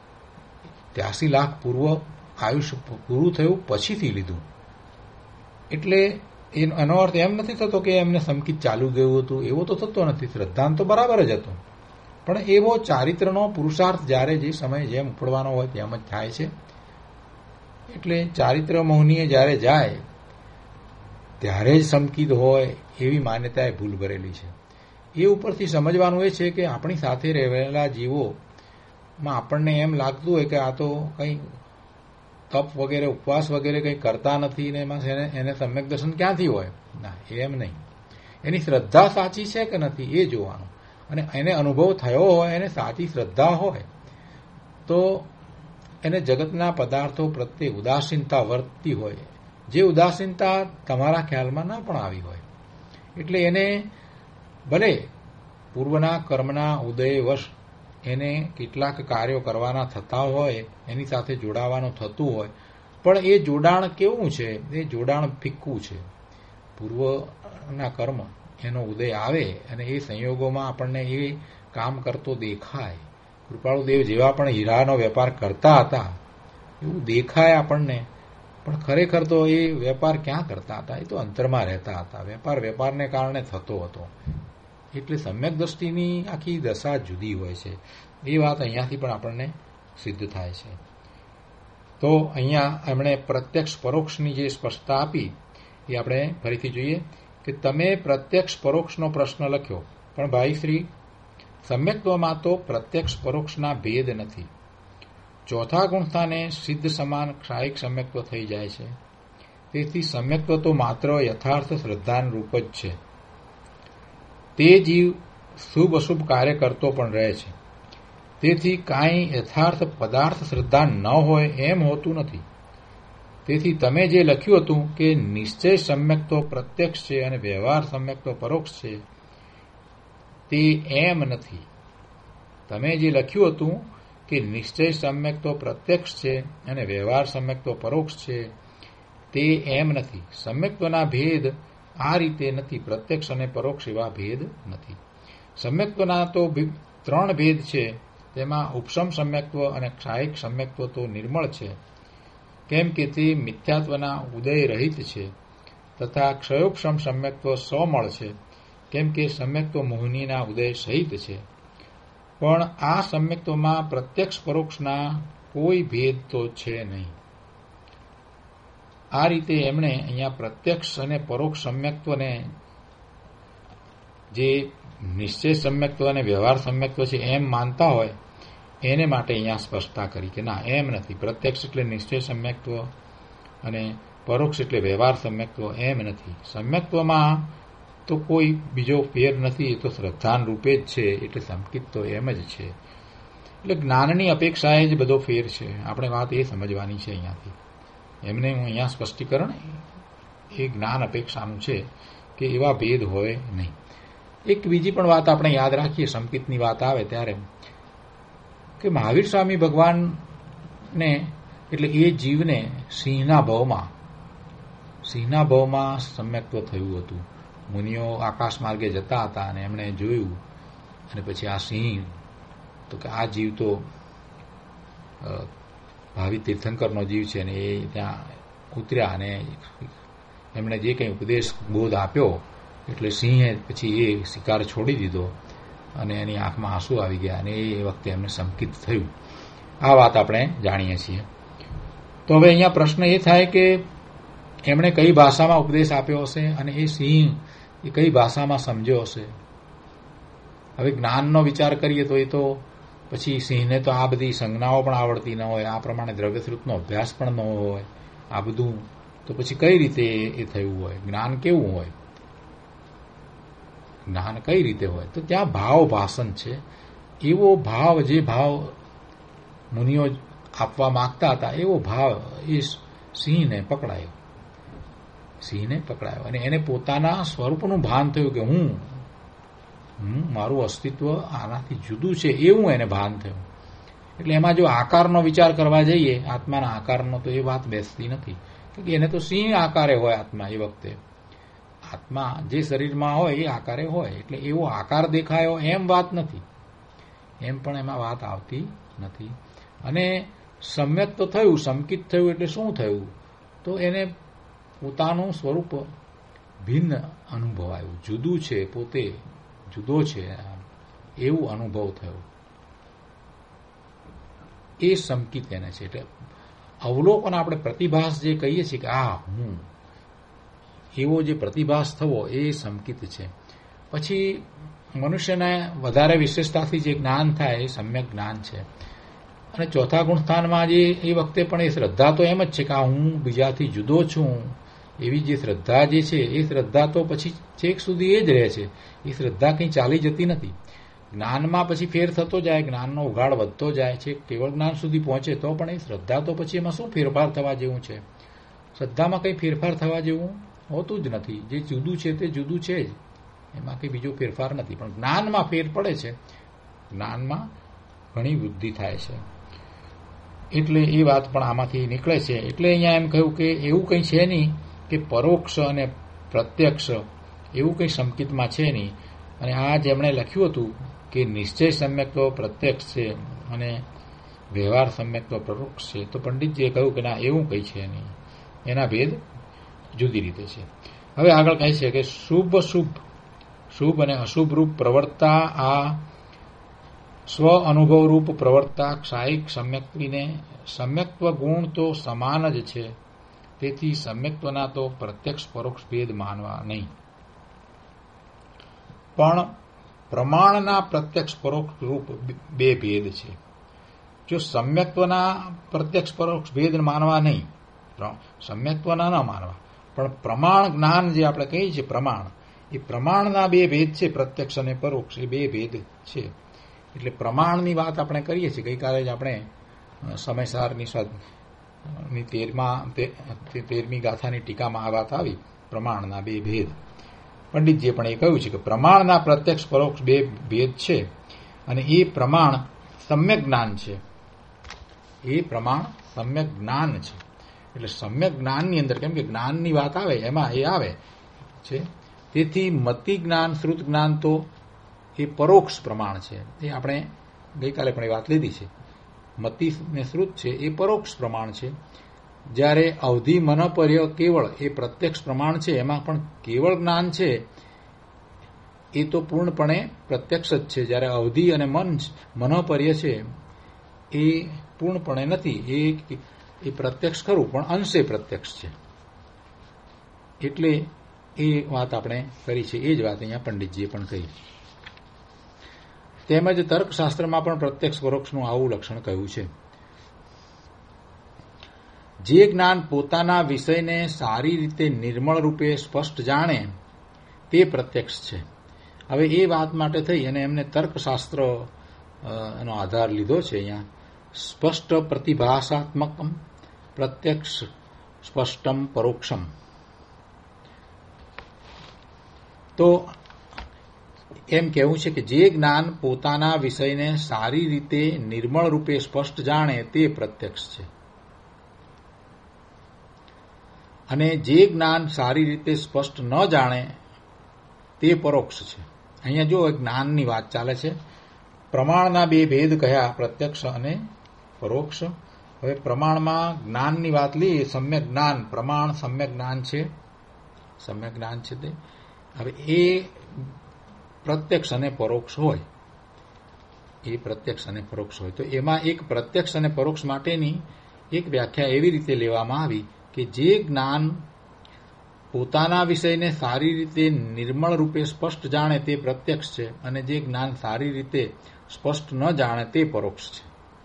83 લાખ પૂર્વ આયુષ્ય પૂરું થયું પછીથી લીધું. એટલે એનો અર્થ એમ નથી થતો કે એમને સંકિત ચાલુ ગયું હતું, એવો તો થતો નથી. શ્રદ્ધાન તો બરાબર જ હતો, પણ એવો ચારિત્રનો પુરુષાર્થ જ્યારે જે સમયે જેમ ઉપડવાનો હોય તેમ જ થાય છે. એટલે ચારિત્ર મોહનીએ જ્યારે જાય ત્યારે જ સંકિત હોય એવી માન્યતા એ ભૂલ ભરેલી છે. એ ઉપરથી સમજવાનું એ છે કે આપણી સાથે રહેલા જીવોમાં આપણને એમ લાગતું હોય કે આ તો કંઈ તપ વગેરે ઉપવાસ વગેરે કંઈ કરતા નથી ને એમાં એને સમ્યક દર્શન ક્યાંથી હોય? ના, એમ નહીં. એની શ્રદ્ધા સાચી છે કે નથી એ જોવાનું. અને એને અનુભવ થયો હોય, એને સાચી શ્રદ્ધા હોય તો એને જગતના પદાર્થો પ્રત્યે ઉદાસીનતા વર્તતી હોય, જે ઉદાસીનતા તમારા ખ્યાલમાં ના પણ આવી હોય. એટલે એને ભલે પૂર્વના કર્મના ઉદયવશ એને કેટલાક કાર્યો કરવાના થતા હોય, એની સાથે જોડાવાનું થતું હોય, પણ એ જોડાણ કેવું છે? એ જોડાણ ફિક્કું છે. પૂર્વના કર્મ એનો ઉદય આવે અને એ સંયોગોમાં આપણને એ કામ કરતો દેખાય. કૃપાળુદેવ જેવા પણ હીરાનો વેપાર કરતા હતા એવું દેખાય આપણને, પણ ખરેખર તો એ વેપાર ક્યાં કરતા હતા? એ તો અંતરમાં રહેતા હતા. વેપારને કારણે થતો હતો. એટલે સમ્યક દ્રષ્ટિની આખી દશા જુદી હોય છે. એ વાત અહીંયાથી પણ આપણને સિદ્ધ થાય છે. તો અહીંયા એમણે પ્રત્યક્ષ પરોક્ષની જે સ્પષ્ટતા આપી એ આપણે ફરીથી જોઈએ કે તમે પ્રત્યક્ષ પરોક્ષનો પ્રશ્ન લખ્યો, પણ ભાઈશ્રી સમ્યક્ત્વમાં તો પ્રત્યક્ષ પરોક્ષના ભેદ નથી. ચોથા ગુણસ્થાને સિદ્ધ સમાન ક્ષાયિક સમ્યક્ત્વ થઈ જાય છે. તેથી સમ્યક્ત્વ તો માત્ર યથાર્થ શ્રદ્ધાન રૂપ જ છે. તે જીવ શુભ અશુભ કાર્ય કરતો પણ રહે છે. તેથી કાંઈ યથાર્થ પદાર્થ શ્રદ્ધા ન હોય એમ હોતું નથી. તેથી તમે જે લખ્યું હતું કે નિશ્ચય સમ્યક્ત્વ પ્રત્યક્ષ છે અને વ્યવહાર સમ્યક્ત્વ પરોક્ષ છે, તે એમ નથી. તમે જે લખ્યું હતું કે નિશ્ચય સમ્યક્ત્વ પ્રત્યક્ષ છે અને વ્યવહાર સમ્યક્ત્વ પરોક્ષ છે, તે એમ નથી. સમ્યક્ત્વના ભેદ આ રીતે નથી. પ્રત્યક્ષ અને પરોક્ષ એવા ભેદ નથી. સમ્યક્ત્વના તો 3 ભેદ છે. તેમાં ઉપશમ સમ્યક્ત્વ અને ક્ષાયિક સમ્યક્ત્વ તો નિર્મળ છે, કેમ કે તે મિથ્યાત્વના ઉદય રહિત છે, તથા ક્ષયોપશમ સમ્યક્ત્વ સોમળ છે, કેમ કે સમ્યક્ત્વ મોહનીના ઉદય સહિત છે. પણ આ સમ્યક્ત્વમાં પ્રત્યક્ષ પરોક્ષના કોઈ ભેદ તો છે નહીં. આ રીતે એમણે અહીંયા પ્રત્યક્ષ અને પરોક્ષ સમ્યક્ત્વને જે નિશ્ચય સમ્યક્ત્વ અને વ્યવહાર સમ્યક્ત્વ છે એમ માનતા હોય એને માટે અહીંયા સ્પષ્ટતા કરી કે ના, એમ નથી. પ્રત્યક્ષ એટલે નિશ્ચય સમ્યક્ત્વ અને પરોક્ષ એટલે વ્યવહાર સમ્યક્ત્વ એમ નથી. સમ્યક્ત્વમાં તો કોઈ બીજો ફેર નથી. એ તો શ્રદ્ધાન રૂપે જ છે. એટલે સંકિત તો એમ જ છે. એટલે જ્ઞાનની અપેક્ષાએ જ બધો ફેર છે. આપણે વાત એ સમજવાની છે અહીંયાથી. એમને હું અહીંયા સ્પષ્ટીકરણ એ જ્ઞાન અપેક્ષાનું છે કે એવા ભેદ હોય નહીં. એક બીજી પણ વાત આપણે યાદ રાખીએ, સંકિતની વાત આવે ત્યારે, કે મહાવીર સ્વામી ભગવાનને એટલે એ જીવને સિંહના ભવમાં સમ્યક્ત્વ થયું હતું. મુનિઓ આકાશ માર્ગે જતા હતા અને એમણે જોયું, અને પછી આ સિંહ તો કે આ જીવ તો ભાવિ તીર્થંકરનો જીવ છે, અને એ ત્યાં ઉતર્યા અને એમણે જે કંઈ ઉપદેશ બોધ આપ્યો એટલે સિંહે પછી એ શિકાર છોડી દીધો અને એની આંખમાં આંસુ આવી ગયા અને એ વખતે એમને સંકિત થયું. આ વાત આપણે જાણીએ છીએ. તો હવે અહીંયા પ્રશ્ન એ થાય કે એમણે કઈ ભાષામાં ઉપદેશ આપ્યો હશે અને એ સિંહ એ કઈ ભાષામાં સમજ્યો હશે. હવે જ્ઞાનનો વિચાર કરીએ તો એ તો પછી સિંહને તો આ બધી સંજ્ઞાઓ પણ આવડતી ન હોય, આ પ્રમાણે દ્રવ્યશ્રુતનો અભ્યાસ પણ ન હોય, આ બધું તો પછી કઈ રીતે એ થયું હોય? જ્ઞાન કેવું હોય? જ્ઞાન કઈ રીતે હોય? તો ત્યાં ભાવ ભાષણ છે. એવો ભાવ, જે ભાવ મુનિઓ આપવા માંગતા હતા એવો ભાવ એ સિંહને પકડાયો. અને એને પોતાના સ્વરૂપનું ભાન થયું કે હું મારું અસ્તિત્વ આનાથી જુદું છે એવું એને ભાન થયું. એટલે એમાં જો આકારનો વિચાર કરવા જઈએ, આત્માના આકારનો, તો એ વાત બેસતી નથી. કે એને તો સિંહ આકારે હોય આત્મા. એ વખતે આત્મા જે શરીરમાં હોય એ આકારે હોય, એટલે એવો આકાર દેખાયો એમ વાત નથી. એમ પણ એમાં વાત આવતી નથી. અને સમ્યક તો થયું, સંકિત થયું એટલે શું થયું? તો એને પોતાનું સ્વરૂપ ભિન્ન અનુભવાયું, જુદું છે, પોતે જુદો છે એવું અનુભવ થયો. એ સંકિત એને છે. એટલે અવલોકન, આપણે પ્રતિભાસ જે કહીએ છીએ કે આ હું, એવો જે પ્રતિભાસ થવો એ સંકિત છે. પછી મનુષ્યને વધારે વિશેષતાથી જે જ્ઞાન થાય એ સમ્યક જ્ઞાન છે. અને ચોથા ગુણસ્થાનમાં જે એ વખતે પણ એ શ્રદ્ધા તો એમ જ છે કે આ હું બીજાથી જુદો છું, એવી જે શ્રદ્ધા જે છે એ શ્રદ્ધા તો પછી છેક સુધી એ જ રહે છે. એ શ્રદ્ધા કંઈ ચાલી જતી નથી. જ્ઞાનમાં પછી ફેર થતો જાય, જ્ઞાનનો ઉઘાડ વધતો જાય છે, કેવળ જ્ઞાન સુધી પહોંચે તો પણ એ શ્રદ્ધા તો પછી એમાં શું ફેરફાર થવા જેવું છે? શ્રદ્ધામાં કંઈ ફેરફાર થવા જેવું હોતું જ નથી. જે જુદું છે તે જુદું છે જ, એમાં કંઈ બીજો ફેરફાર નથી. પણ જ્ઞાનમાં ફેર પડે છે, જ્ઞાનમાં ઘણી વૃદ્ધિ થાય છે. એટલે એ વાત પણ આમાંથી નીકળે છે. એટલે અહીંયા એમ કહ્યું કે એવું કંઈ છે નહીં કે પરોક્ષ અને પ્રત્યક્ષ એવું કંઈ સંકિતમાં છે નહીં. અને આ જેમણે લખ્યું હતું કે નિશ્ચય સમ્યક તો પ્રત્યક્ષ છે અને વ્યવહાર સમ્યક તો પરોક્ષ છે, તો પંડિતજીએ કહ્યું કે ના, એવું કંઈ છે નહીં, એના ભેદ જુદી રીતે છે. હવે આગળ કહે છે કે શુભ અને અશુભ રૂપ પ્રવર્તા, આ સ્વ અનુભવ રૂપ પ્રવર્તા ક્ષાયિક સમ્યક્તિને સમ્યક્ત્વ ગુણ તો સમાન જ છે. તેથી સમ્યક્ત્વના તો પ્રત્યક્ષ પરોક્ષ ભેદ માનવા નહીં. પણ પ્રમાણના પ્રત્યક્ષ પરોક્ષ રૂપ બે ભેદ છે. જો સમ્યક્ત્વના પ્રત્યક્ષ પરોક્ષ ભેદ માનવા નહીં, સમ્યક્ત્વના ન માનવા, પણ પ્રમાણ જ્ઞાન જે આપણે કહીએ છીએ પ્રમાણ, એ પ્રમાણના બે ભેદ છે. પ્રત્યક્ષ અને પરોક્ષ એ બે ભેદ છે. એટલે પ્રમાણની વાત આપણે કરીએ છીએ. ગઈકાલે જ આપણે સમયસારની 13મી ગાથાની ટીકામાં આ વાત આવી, પ્રમાણના બે ભેદ. પંડિતજીએ પણ એ કહ્યું છે કે પ્રમાણના પ્રત્યક્ષ પરોક્ષ બે ભેદ છે અને એ પ્રમાણ સમ્યક જ્ઞાન છે. એ પ્રમાણ સમ્યક જ્ઞાન છે. એટલે સમ્યક જ્ઞાનની અંદર, કેમ કે જ્ઞાનની વાત આવે એમાં એ આવે છે. તેથી મતિ જ્ઞાન, શ્રુત જ્ઞાન તો એ પરોક્ષ પ્રમાણ છે. એ આપણે ગઈકાલે પણ એ વાત લીધી છે. મતિ ને શ્રુત છે એ પરોક્ષ પ્રમાણ છે. જ્યારે અવધિ મનપર્ય કેવળ એ પ્રત્યક્ષ પ્રમાણ છે. એમાં પણ કેવળ જ્ઞાન છે એ તો પૂર્ણપણે પ્રત્યક્ષ જ છે. જ્યારે અવધિ અને મનપર્ય છે એ પૂર્ણપણે નથી. એ પ્રત્યક્ષ ખરું પણ અંશે પ્રત્યક્ષ છે. એટલે એ વાત આપણે કરી છે. એ જ વાત અહીંયા પંડિતજીએ પણ કહી. તેમજ તર્કશાસ્ત્રમાં પણ પ્રત્યક્ષ પરોક્ષનું આવું લક્ષણ કહ્યું છે. જે જ્ઞાન પોતાના વિષયને સારી રીતે નિર્મળ રૂપે સ્પષ્ટ જાણે તે પ્રત્યક્ષ છે. હવે એ વાત માટે થઈ અને એમને તર્કશાસ્ત્ર એનો આધાર લીધો છે. અહીંયા સ્પષ્ટ પ્રતિભાસાત્મકમ પ્રત્યક્ષ સ્પષ્ટમ પરોક્ષમ. તો એમ કહેવું છે કે જે જ્ઞાન પોતાના વિષયને સારી રીતે નિર્મળ રૂપે સ્પષ્ટ જાણે તે પ્રત્યક્ષ છે અને જે જ્ઞાન સારી રીતે સ્પષ્ટ ન જાણે તે પરોક્ષ છે. અહીંયા જો જ્ઞાનની વાત ચાલે છે. પ્રમાણના બે ભેદ કયા, પ્રત્યક્ષ અને પરોક્ષ. હવે પ્રમાણમાં જ્ઞાનની વાત લઈએ. સમ્યક જ્ઞાન, પ્રમાણ સમ્યક જ્ઞાન છે, સમ્યક જ્ઞાન છે તે. હવે એ પ્રત્યક્ષ અને પરોક્ષ હોય એ પ્રત્યક્ષ અને પરોક્ષ હોય. તો એમાં એક પ્રત્યક્ષ અને પરોક્ષ માટેની એક વ્યાખ્યા એવી રીતે લેવામાં આવી કે જે જ્ઞાન પોતાના વિષયને સારી રીતે નિર્મળ રૂપે સ્પષ્ટ જાણે તે પ્રત્યક્ષ છે, અને જે જ્ઞાન સારી રીતે સ્પષ્ટ ન જાણે તે પરોક્ષ છે.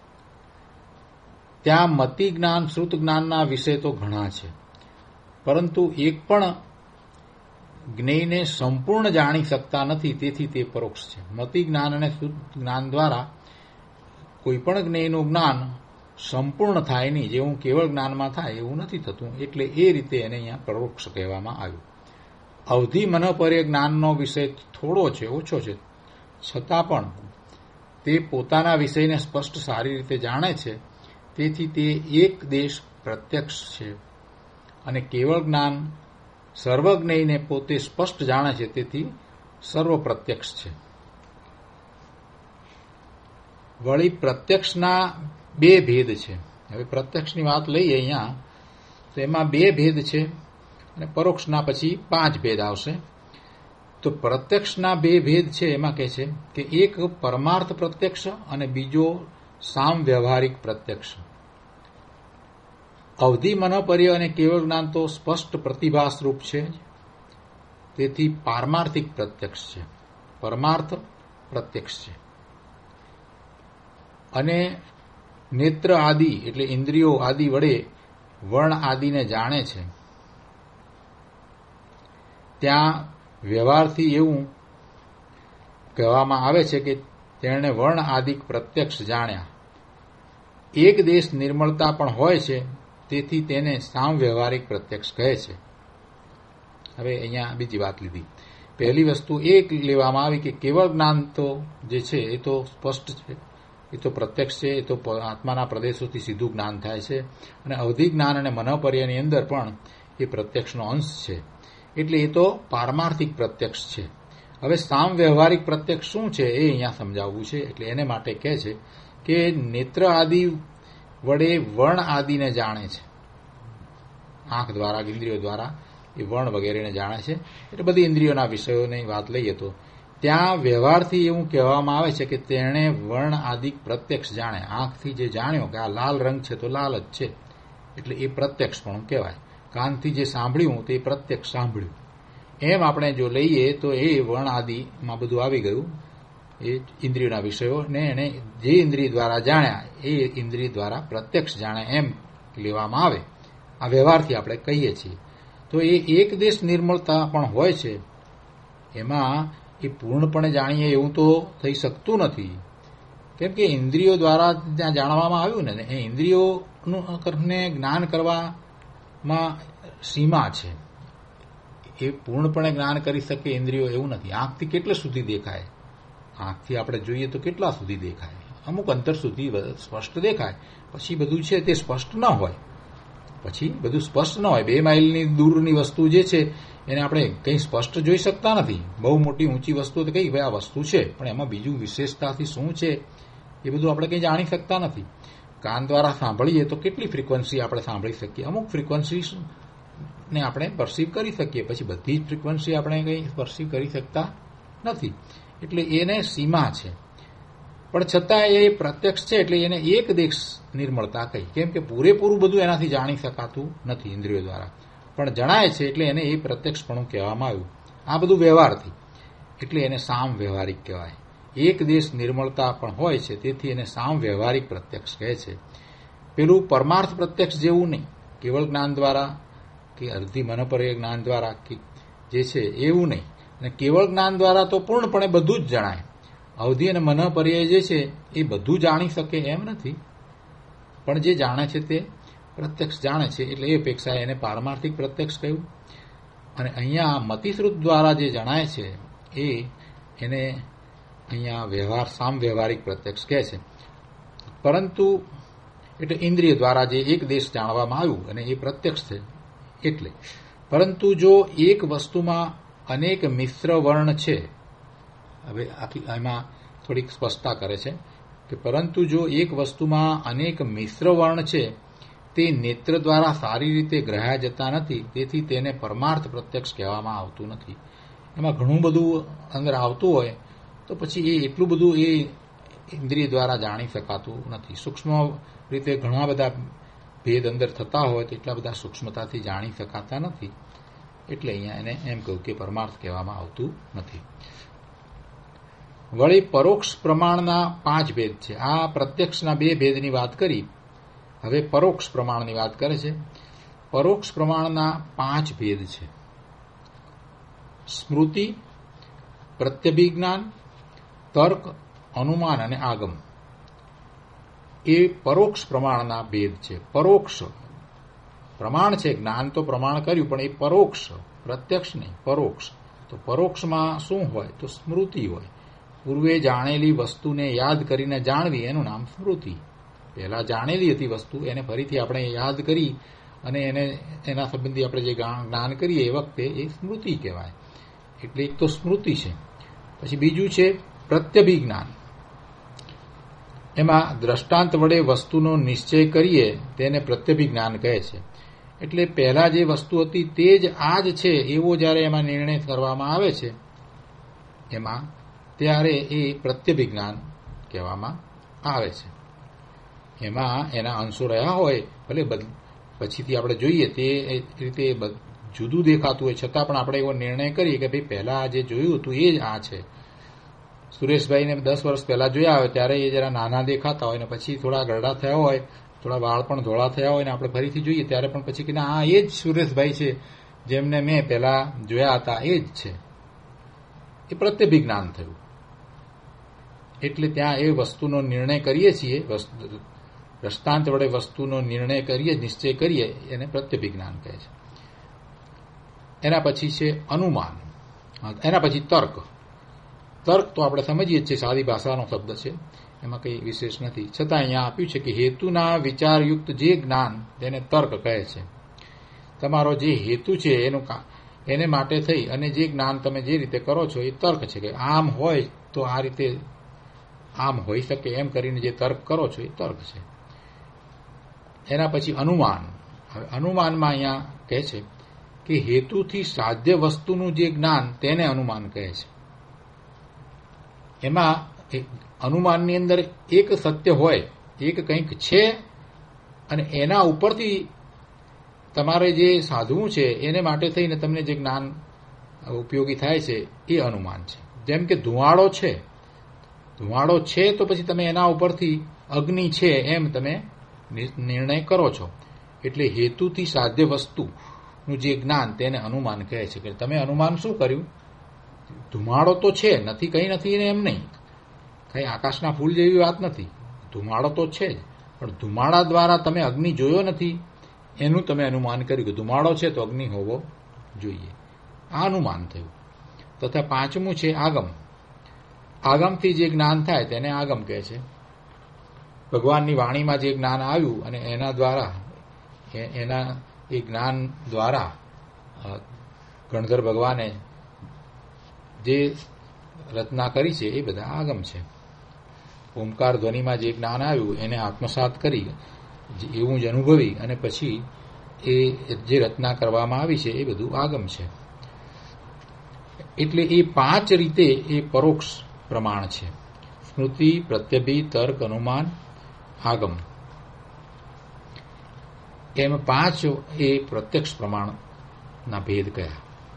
ત્યાં મતિ જ્ઞાન, શ્રુત જ્ઞાનના વિષય તો ઘણા છે, પરંતુ એક પણ જ્ઞેયને સંપૂર્ણ જાણી શકતા નથી, તેથી તે પરોક્ષ છે. મતિ જ્ઞાન અને શ્રુત જ્ઞાન દ્વારા કોઈ પણ જ્ઞેયનું જ્ઞાન સંપૂર્ણ થાય નહીં, જેવું કેવળ જ્ઞાનમાં થાય એવું નથી થતું, એટલે એ રીતે એને અહીંયા પરોક્ષ કહેવામાં આવ્યું. અવધિ મનોપર્ય જ્ઞાનનો વિષય થોડો છે, ઓછો છે, છતાં પણ તે પોતાના વિષયને સ્પષ્ટ સારી રીતે જાણે છે, તેથી તે એક દેશ પ્રત્યક્ષ છે. અને કેવળ જ્ઞાન સર્વજ્ઞેયને પોતે સ્પષ્ટ જાણે છે, તેથી સર્વ પ્રત્યક્ષ છે. વળી પ્રત્યક્ષના બે ભેદ છે. હવે પ્રત્યક્ષની વાત લઈએ અહીંયા, તો એમાં બે ભેદ છે, અને પરોક્ષના પછી 5 ભેદ આવશે. તો પ્રત્યક્ષના બે ભેદ છે, એમાં કહે છે કે એક પરમાર્થ પ્રત્યક્ષ અને બીજો સામ વ્યવહારિક પ્રત્યક્ષ. અવધિ મનોપર્ય અને કેવળ જ્ઞાન તો સ્પષ્ટ પ્રતિભાસ રૂપ છે, તેથી પારમાર્થિક પ્રત્યક્ષ છે, પરમાર્થ પ્રત્યક્ષ છે. અને નેત્ર આદિ એટલે ઇન્દ્રિયો આદિ વડે વર્ણ આદિને જાણે છે. ત્યાં વ્યવહારથી એવું કહેવામાં આવે છે કે તેણે વર્ણ આદિ પ્રત્યક્ષ જાણ્યા. એક દેશ નિર્મળતા પણ હોય છે, તેથી તેને સામ વ્યવહારિક પ્રત્યક્ષ કહે છે. હવે અહીંયા બીજી વાત લીધી. પહેલી વસ્તુ એ લેવામાં આવી કે કેવળ જ્ઞાન તો જે છે એ તો સ્પષ્ટ છે, એ તો પ્રત્યક્ષ છે, એ તો આત્માના પ્રદેશોથી સીધું જ્ઞાન થાય છે. અને અવધિ જ્ઞાન અને મનોપર્યની અંદર પણ એ પ્રત્યક્ષનો અંશ છે, એટલે એ તો પારમાર્થિક પ્રત્યક્ષ છે. હવે સામ વ્યવહારિક પ્રત્યક્ષ શું છે એ અહીંયા સમજાવવું છે. એટલે એને માટે કહે છે કે નેત્ર આદિ વડે વર્ણ આદિને જાણે છે. આંખ દ્વારા, ઇન્દ્રિયો દ્વારા એ વર્ણ વગેરેને જાણે છે. એટલે બધી ઇન્દ્રિયોના વિષયોની વાત લઈએ તો ત્યાં વ્યવહારથી એવું કહેવામાં આવે છે કે તેણે વર્ણ આદિ પ્રત્યક્ષ જાણે. આંખથી જે જાણ્યો કે આ લાલ રંગ છે તો લાલ જ છે, એટલે એ પ્રત્યક્ષ પણ કહેવાય. કાનથી જે સાંભળ્યું તે પ્રત્યક્ષ સાંભળ્યું. એમ આપણે જો લઈએ તો એ વર્ણ આદિમાં બધું આવી ગયું, એ ઇન્દ્રિયોના વિષયો, ને એને જે ઇન્દ્રિય દ્વારા જાણ્યા એ ઇન્દ્રિય દ્વારા પ્રત્યક્ષ જાણે એમ લેવામાં આવે. આ વ્યવહારથી આપણે કહીએ છીએ. તો એ એક દેશ નિર્મળતા પણ હોય છે, એમાં એ પૂર્ણપણે જાણીએ એવું તો થઈ શકતું નથી, કેમ કે ઇન્દ્રિયો દ્વારા ત્યાં જાણવામાં આવ્યું ને, એ ઇન્દ્રિયોને જ્ઞાન કરવામાં સીમા છે. એ પૂર્ણપણે જ્ઞાન કરી શકે ઇન્દ્રિયો એવું નથી. આંખથી કેટલે સુધી દેખાય? આંખથી આપણે જોઈએ તો કેટલા સુધી દેખાય? અમુક અંતર સુધી સ્પષ્ટ દેખાય, પછી બધું છે તે સ્પષ્ટ ન હોય. પછી બધું સ્પષ્ટ ન હોય. 2 માઇલની દૂરની વસ્તુ જે છે એને આપણે કંઈ સ્પષ્ટ જોઈ શકતા નથી. બહુ મોટી ઊંચી વસ્તુ તો કઈ ભાઈ આ વસ્તુ છે, પણ એમાં બીજું વિશેષતાથી શું છે એ બધું આપણે કંઈ જાણી શકતા નથી. કાન દ્વારા સાંભળીએ તો કેટલી ફ્રીક્વન્સી આપણે સાંભળી શકીએ? અમુક ફ્રીક્વન્સીને આપણે પરસીવ કરી શકીએ, પછી બધી જ ફ્રીક્વન્સી આપણે કંઈ પરસીવ કરી શકતા નથી. એટલે એને સીમા છે. પણ છતાં એ પ્રત્યક્ષ છે, એટલે એને એક દેશ નિર્મળતા કહી. કેમ કે પૂરેપૂરું બધું એનાથી જાણી શકાતું નથી ઇન્દ્રિયો દ્વારા, પણ જણાય છે, એટલે એને એ પ્રત્યક્ષપણું કહેવામાં આવ્યું. આ બધું વ્યવહારથી, એટલે એને સામ વ્યવહારિક કહેવાય. એક દેશ નિર્મળતા પણ હોય છે, તેથી એને સામ વ્યવહારિક પ્રત્યક્ષ કહે છે. પેલું પરમાર્થ પ્રત્યક્ષ જેવું નહીં, કેવળ જ્ઞાન દ્વારા કે અર્ધી મનોપર્ય જ્ઞાન દ્વારા કે જે છે એવું નહીં. અને કેવળ જ્ઞાન દ્વારા તો પૂર્ણપણે બધું જ જણાય. અવધિ અને મનોપર્ય જે છે એ બધું જાણી શકે એમ નથી, પણ જે જાણે છે તે પ્રત્યક્ષ જાણે છે, એટલે એ અપેક્ષા એને પારમાર્થિક પ્રત્યક્ષ કહ્યું. અને અહીંયા મતિશ્રુત દ્વારા જે જણાય છે એને અહીંયા વ્યવહાર સામ વ્યવહારિક પ્રત્યક્ષ કહે છે. પરંતુ એટલે ઇન્દ્રિય દ્વારા જે એક દેશ જાણવામાં આવ્યું અને એ પ્રત્યક્ષ છે એટલે. પરંતુ જો એક વસ્તુમાં અનેક મિશ્ર વર્ણ છે, હવે એમાં થોડીક સ્પષ્ટતા કરે છે કે પરંતુ જો એક વસ્તુમાં અનેક મિશ્ર વર્ણ છે તે નેત્ર દ્વારા સારી રીતે ગ્રહ્યા જતા નથી, તેથી તેને પરમાર્થ પ્રત્યક્ષ કહેવામાં આવતું નથી. એમાં ઘણું બધું અંદર આવતું હોય તો પછી એ એટલું બધું ઇન્દ્રિય દ્વારા જાણી શકાતું નથી. સૂક્ષ્મ રીતે ઘણા બધા ભેદ અંદર થતા હોય તો એટલા બધા સૂક્ષ્મતાથી જાણી શકાતા નથી. એટલે અહીંયા એને એમ કહ્યું કે પરમાર્થ કહેવામાં આવતું નથી. વળી પરોક્ષ પ્રમાણના 5 ભેદ છે. આ પ્રત્યક્ષના 2 ભેદની વાત કરી, હવે પરોક્ષ પ્રમાણની વાત કરે છે. પરોક્ષ પ્રમાણના 5 ભેદ છે. સ્મૃતિ, પ્રત્યભિજ્ઞાન, તર્ક, અનુમાન અને આગમ એ પરોક્ષ પ્રમાણના ભેદ છે. પરોક્ષ પ્રમાણ છે, જ્ઞાન તો પ્રમાણ કર્યું, પણ એ પરોક્ષ, પ્રત્યક્ષ નહીં, પરોક્ષ. તો પરોક્ષમાં શું હોય? તો સ્મૃતિ હોય. પૂર્વે જાણેલી વસ્તુને યાદ કરીને જાણવી એનું નામ સ્મૃતિ. પહેલા જાણેલી હતી વસ્તુ, એને ફરીથી આપણે યાદ કરી અને એના સંબંધી આપણે જે જ્ઞાન કરીએ એ વખતે એ સ્મૃતિ કહેવાય. એટલે એક તો સ્મૃતિ છે. પછી બીજું છે પ્રત્યભિજ્ઞાન. એમાં દ્રષ્ટાંત વડે વસ્તુનો નિશ્ચય કરીએ તેને પ્રત્યભિજ્ઞાન કહે છે. એટલે પહેલા જે વસ્તુ હતી તે જ આ જ છે એવો જ્યારે એમાં નિર્ણય કરવામાં આવે છે એમાં, ત્યારે એ પ્રત્યભિજ્ઞાન કહેવામાં આવે છે. એમાં એના અંશો રહ્યા હોય, ભલે પછીથી આપણે જોઈએ તે રીતે જુદું દેખાતું હોય, છતાં પણ આપણે એવો નિર્ણય કરીએ કે ભાઈ પહેલા જે જોયું હતું એ જ આ છે. સુરેશભાઈને 10 વર્ષ પહેલા જોયા હોય ત્યારે એ જરા નાના દેખાતા હોય ને પછી થોડા ગરડા થયા હોય, થોડા વાળ પણ ધોળા થયા હોય ને આપણે ફરીથી જોઈએ ત્યારે પણ પછી કે ના, આ એ જ સુરેશભાઈ છે જેમને મેં પહેલા જોયા હતા, એ જ છે. એ પ્રત્યભિજ્ઞાન થયું. એટલે ત્યાં એ વસ્તુનો નિર્ણય કરીએ છીએ, દ્રષ્ટાંત વડે વસ્તુનો નિર્ણય કરીએ, નિશ્ચય કરીએ, એને પ્રત્યભિજ્ઞાન કહે છે. એના પછી છે અનુમાન, એના પછી તર્ક. તર્ક તો આપણે સમજીએ છીએ, સાદી ભાષાનો શબ્દ છે, એમાં કંઈ વિશેષ નથી. છતાં અહીંયા આપ્યું છે કે હેતુના વિચારયુક્ત જે જ્ઞાન તેને તર્ક કહે છે. તમારો જે હેતુ છે એને માટે થઈ અને જે જ્ઞાન તમે જે રીતે કરો છો એ તર્ક છે. કે આમ હોય તો આ રીતે આમ હોઈ શકે એમ કરીને જે તર્ક કરો છો એ તર્ક છે. એના પછી અનુમાન. હવે અનુમાનમાં અહીંયા કહે છે કે હેતુથી સાધ્ય વસ્તુનું જે જ્ઞાન તેને અનુમાન કહે છે. એમાં અનુમાનની અંદર એક સત્ય હોય, એક કંઈક છે અને એના ઉપરથી તમારે જે સાધવું છે એને માટે થઈને તમને જે જ્ઞાન ઉપયોગી થાય છે એ અનુમાન છે. જેમ કે ધુમાડો છે તો પછી તમે એના ઉપરથી અગ્નિ છે એમ તમે નિર્ણય કરો છો. એટલે હેતુથી સાધ્ય વસ્તુનું જે જ્ઞાન તેને અનુમાન કહે છે. કે તમે અનુમાન શું કર્યું? ધુમાડો તો છે, નથી કંઈ નથી ને એમ નહીં, કંઈ આકાશના ફૂલ જેવી વાત નથી. ધુમાડો તો છે જ, પણ ધુમાડા દ્વારા તમે અગ્નિ જોયો નથી એનું તમે અનુમાન કર્યું કે ધુમાડો છે તો અગ્નિ હોવો જોઈએ. આ અનુમાન થયું. તથા 5મું છે આગમ. આગમથી જે જ્ઞાન થાય તેને આગમ કહે છે. ભગવાનની વાણીમાં જે જ્ઞાન આવ્યું અને એના એ જ્ઞાન દ્વારા ગણધર ભગવાને જે રચના કરી છે એ બધા આગમ છે. ઓમકાર ધ્વનિમાં જે જ્ઞાન આવ્યું એને આત્મસાત કરી એવું જ અનુભવી અને પછી એ જે રચના કરવામાં આવી છે એ બધું આગમ છે. એટલે એ 5 રીતે એ પરોક્ષ પ્રમાણ છે. સ્મૃતિ, પ્રત્યભિ, તર્ક, અનુમાન, આગમ. એમ 5 એ પ્રત્યક્ષ પ્રમાણના ભેદ કયા,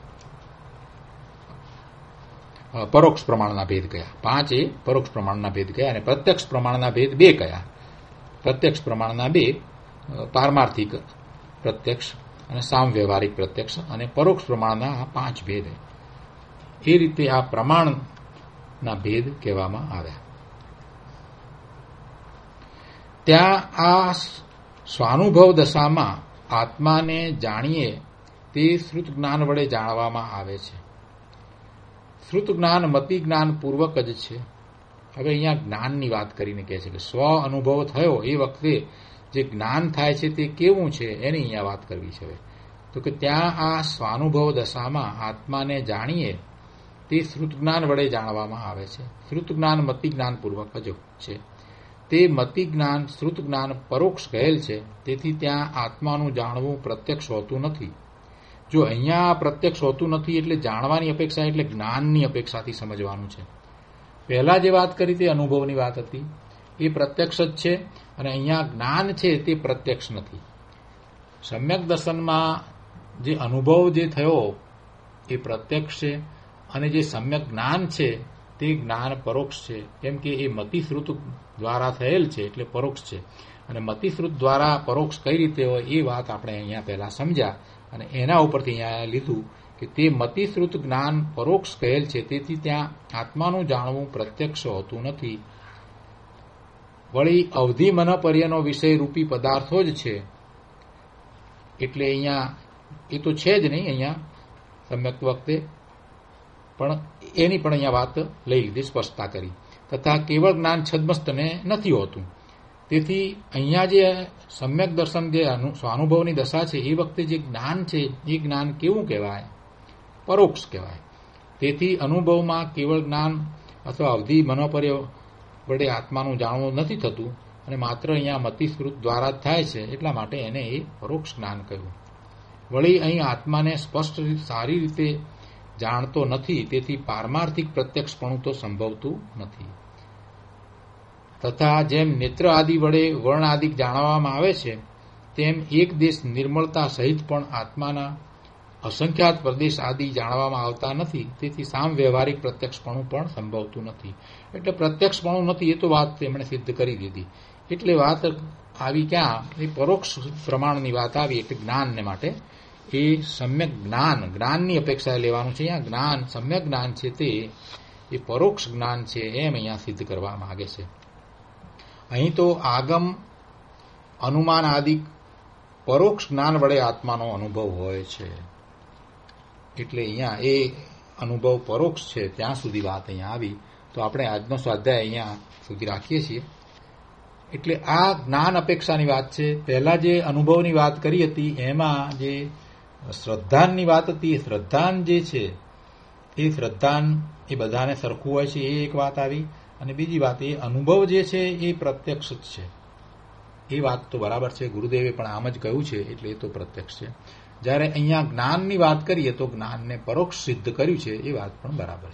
પરોક્ષ પ્રમાણના ભેદ કયા. 5 એ પરોક્ષ પ્રમાણના ભેદ કયા અને પ્રત્યક્ષ પ્રમાણના ભેદ 2 કયા. પ્રત્યક્ષ પ્રમાણના 2 પારમાર્થિક પ્રત્યક્ષ અને સામવ્યવહારિક પ્રત્યક્ષ, અને પરોક્ષ પ્રમાણના આ 5 ભેદ. એ રીતે આ પ્રમાણના ભેદ કહેવામાં આવ્યા. ત્યાં આ સ્વાનુભવ દશામાં આત્માને જાણીએ તે શ્રુત જ્ઞાન વડે જાણવામાં આવે છે. શ્રુત જ્ઞાન મતિ જ્ઞાન પૂર્વક જ છે. હવે અહીંયા જ્ઞાનની વાત કરીને કહે છે કે સ્વ અનુભવ થયો એ વખતે જે જ્ઞાન થાય છે તે કેવું છે એની અહીંયા વાત કરવી છે. તો કે ત્યાં આ સ્વાનુભવ દશામાં આત્માને જાણીએ તે શ્રુત જ્ઞાન વડે જાણવામાં આવે છે. શ્રુત જ્ઞાન મતિ જ્ઞાન પૂર્વક જ છે. તે મતિ જ્ઞાન શ્રુત જ્ઞાન પરોક્ષ કહેલ છે. તેથી ત્યાં આત્માનું જાણવું પ્રત્યક્ષ હોતું નથી. જો અહીંયા પ્રત્યક્ષ હોતું નથી એટલે જાણવાની અપેક્ષા એટલે જ્ઞાનની અપેક્ષાથી સમજવાનું છે. પહેલા જે વાત કરી તે અનુભવની વાત હતી, એ પ્રત્યક્ષ જ છે, અને અહીંયા જ્ઞાન છે તે પ્રત્યક્ષ નથી. સમ્યક દર્શનમાં જે અનુભવ જે થયો એ પ્રત્યક્ષ છે, અને જે સમ્યક જ્ઞાન છે તે જ્ઞાન પરોક્ષ છે. કેમ કે એ મતિશ્રુત દ્વારા થયેલ છે એટલે પરોક્ષ છે, અને મતિશ્રુત દ્વારા પરોક્ષ કઈ રીતે હોય એ વાત આપણે અહીંયા પહેલા સમજ્યા, અને એના ઉપરથી અહીંયા લીધું કે તે મતિશ્રુત જ્ઞાન પરોક્ષ કહેલ છે. તેથી ત્યાં આત્માનું જાણવું પ્રત્યક્ષ હોતું નથી. વળી અવધિ મનપર્યનો વિષય રૂપી પદાર્થો જ છે, એટલે અહીંયા એ તો છે જ નહીં અહીંયા સમ્યક વખતે, પણ એની પણ અહીંયા વાત લઈ લીધી, સ્પષ્ટતા કરી. તથા કેવળ જ્ઞાન છદ્મસ્તને નથી હોતું. તેથી અહીંયા જે સમ્યક દર્શન જે સ્વાનુભવની દશા છે એ વખતે જે જ્ઞાન છે એ જ્ઞાન કેવું કહેવાય? પરોક્ષ કહેવાય. તેથી અનુભવમાં કેવળ જ્ઞાન અથવા અવધિ મનોપર્ય વડે આત્માનું જાણવું નથી થતું, અને માત્ર અહીંયા મતિસ્મૃત દ્વારા જ થાય છે, એટલા માટે એને એ પરોક્ષ જ્ઞાન કહ્યું. વળી અહીં આત્માને સ્પષ્ટ સારી રીતે જાણતો નથી, તેથી પારમાર્થિક પ્રત્યક્ષપણું તો સંભવતું નથી. તથા જેમ નેત્ર આદિ વડે વર્ણ આદિ જાણવામાં આવે છે, તેમ એક દેશ નિર્મળતા સહિત પણ આત્માના અસંખ્યાત પ્રદેશ આદિ જાણવામાં આવતા નથી. તેથી સામ વ્યવહારિક પ્રત્યક્ષપણું પણ સંભવતું નથી. એટલે પ્રત્યક્ષપણું નથી એ તો વાત તેમણે સિદ્ધ કરી દીધી. એટલે વાત આવી ક્યાં? એ પરોક્ષ પ્રમાણની વાત આવી, એટલે જ્ઞાનને માટે એ સમ્યક જ્ઞાનની અપેક્ષાએ લેવાનું છે. અહીંયા જ્ઞાન સમ્યક જ્ઞાન છે તે એ પરોક્ષ જ્ઞાન છે એમ અહીંયા સિદ્ધ કરવા માંગે છે. અહીં તો આગમ અનુમાન આદિ પરોક્ષ જ્ઞાન વડે આત્માનો અનુભવ હોય છે, એટલે અહીંયા એ અનુભવ પરોક્ષ છે. ત્યાં સુધી વાત અહીંયા આવી. તો આપણે આજનો સ્વાધ્યાય અહીંયા સુધી રાખીએ છીએ. એટલે આ જ્ઞાન અપેક્ષાની વાત છે. પહેલા જે અનુભવની વાત કરી હતી એમાં જે શ્રદ્ધાનની વાત હતી, શ્રદ્ધાન જે છે એ શ્રદ્ધાન એ બધાને સરખું હોય છે, એ એક વાત આવી. અને બીજી વાત એ અનુભવ જે છે એ પ્રત્યક્ષ જ છે. એ વાત તો બરાબર છે, ગુરુદેવે પણ આમ જ કહ્યું છે, એટલે એ તો પ્રત્યક્ષ છે. જ્યારે અહીંયા જ્ઞાનની વાત કરીએ તો જ્ઞાનને પરોક્ષ સિદ્ધ કર્યું છે, એ વાત પણ બરાબર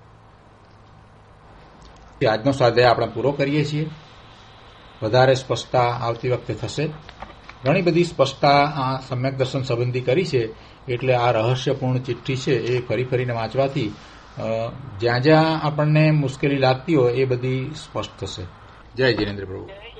છે. આજનો સ્વાધ્યાય આપણે પૂરો કરીએ છીએ. વધારે સ્પષ્ટતા આવતી વખતે થશે. ઘણી બધી સ્પષ્ટતા આ સમ્યક દર્શન સંબંધી કરી છે, એટલે આ રહસ્યપૂર્ણ ચિઠ્ઠી છે એ ફરી ફરીને વાંચવાથી જ્યાં જ્યાં આપણને મુશ્કેલી લાગતી હોય એ બધી સ્પષ્ટ થશે. જય જિનેન્દ્ર પ્રભુ.